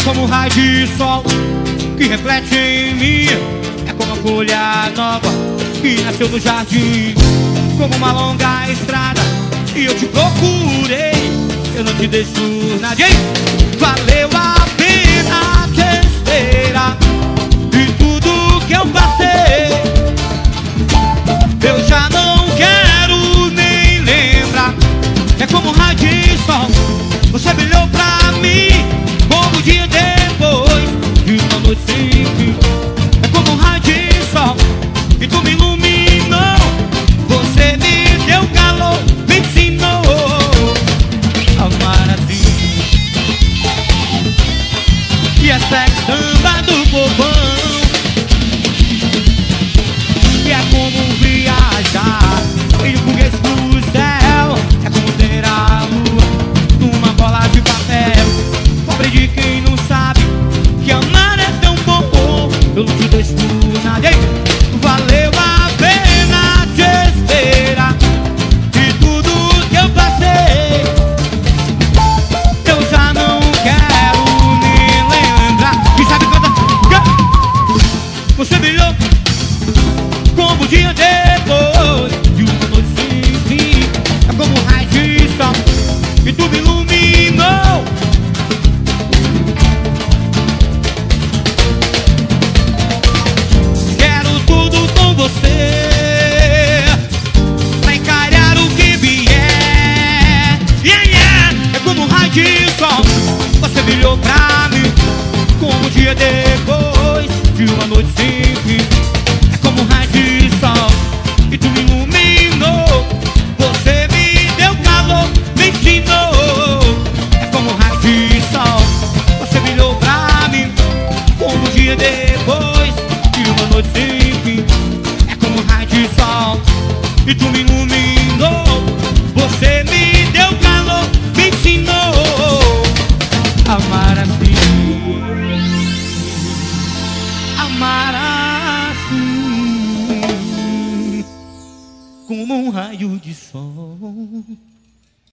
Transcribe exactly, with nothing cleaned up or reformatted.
como um raio de sol que reflete em mim. É como uma folha nova que nasceu no jardim. Como uma longa estrada e eu te procurei. Eu não te deixo nadie. Valeu a pena te esperar e tudo que eu passei. Eu já não quero nem lembrar. É como um raio de sol, você brilhou pra mim como um dia depois de uma noite sem fim. É como um raio de sol e tu me iluminou. Você me deu calor, me ensinou a amar assim. E essa é a samba do povão, que é como viajar em um foguete do céu. É como ter a lua numa bola de papel. Pobre de quem não sabe que amar é tão bom. Eu não te deixo nada. Valeu a pena te esperar de tudo que eu passei. Eu já não quero nem lembrar. Quem sabe canta. Você brilhou como um dia depois de uma noite sem fim. É como um raio de sol e tu me iluminou. Quero tudo com você pra encarar o que vier. Yeah, yeah. É como um raio de sol, você brilhou pra mim como um dia depois de uma noite sem fim. É como um raio de sol e tu me iluminou. Você me deu calor, me ensinou. É como um raio de sol, você brilhou pra mim como um dia depois de uma noite sem fim. É como um raio de sol e tu me iluminou. Você me deu calor, me ensinou a amar assim. Amar assim como um raio de sol.